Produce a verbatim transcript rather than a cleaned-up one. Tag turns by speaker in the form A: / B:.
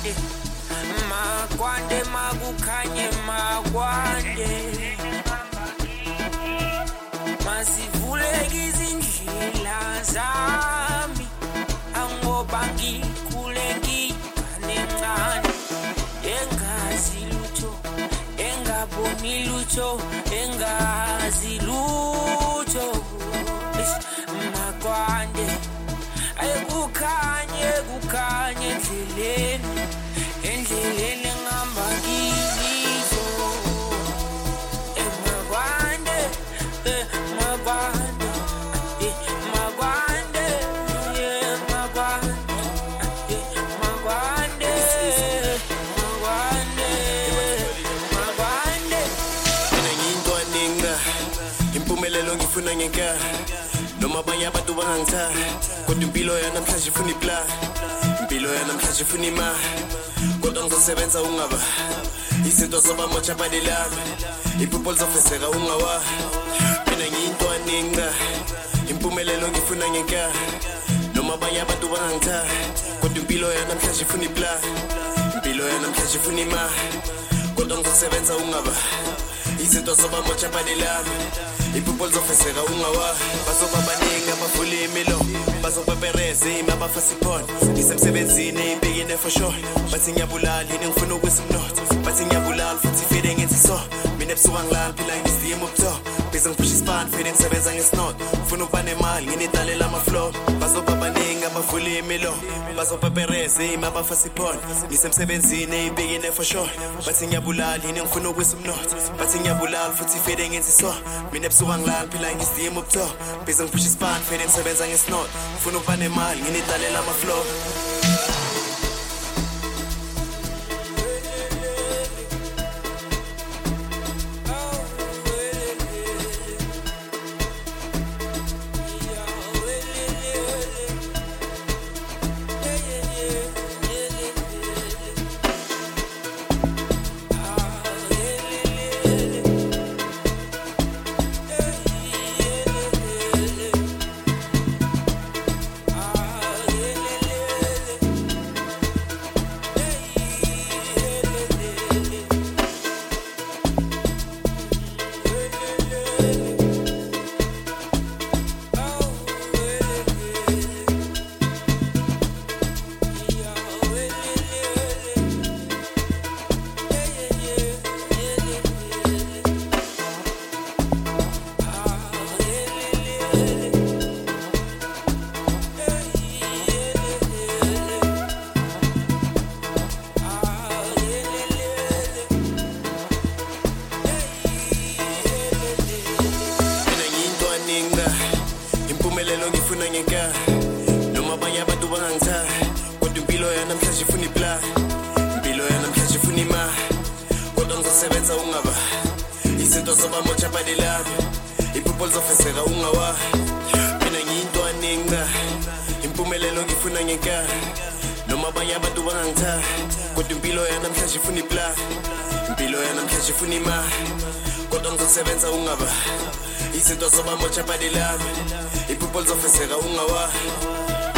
A: makwande makwande makukhanye makwande masivuleke izindlela zami angoba ngikhule ngigane ncane engazi lutho engaboni lutho engazi lutho makwande ayekukhanye kukhanye endleleni endleleni ngihamba kizo makwande makwande makwande makwande makwande makwande makwande
B: mina ngiyintwaninga impumelelo ngifuna ngenkani noma abanye abantu bangangithandi kodwa impilo yanamhlanje ifuna iplan impilo yanamhlanje ifuna imali kodwa ngizosebenza ungaba izinto zobamotsha balelami iphupho lizofezeka ungawa mina ngiyintwaninga impumelelo ngifuna ngenkani noma abanye abantu bangangithandi kodwa impilo yanamhlanje ifuna iplan impilo yanamhlanje ifuna imali kodwa ngizosebenza ungaba izinto zobamotsha balelami iphupho lizofezeka ungawa bazoba baningi abavula imilo bazopepereza imi abafasiphona ngisemsebenzini imbikine for sure bathi ngiyabulala yini ngifuna ukwisa umnotho bathi ngiyabulala futhi fide ngenzi so mina ebusuku angilali phila ngizidima ubuto bese ngiphusha ispan fide ngisebenza ngesinot ngifuna ukuba nemali nginitalela amaflow bazoba baningi abavula imilo bazopepereza imi abafasiphona ngisemsebenzini imbikine for sure bathi ngiyabulala yini ngifuna ukwisa umnotho bathi ngiyabulala futhi fide ngenzi so mina ebusuku angilali phila ngizidima ubuto bese ngiphusha ispan fide ngisebenza ngesinot ngifuna ukuba nemali nginitalela amaflow impumelelo ngifuna ngenkani noma abanye abantu bangangithandi kodwa impilo yanamhlanje ifuna iplan impilo yanamhlanje ifuna imali kodwa ngizosebenza ungaba izinto zobamotsha balelami iphupho lizofezeka ungawa mina ngiyintwaninga impumelelo ngifuna ngenkani noma abanye abantu bangangithandi kodwa impilo yanamhlanje ifuna iplan impilo yanamhlanje ifuna imali kodwa ngizosebenza ungaba izinto zobamotsha balelami iphupho lizofezeka ungawa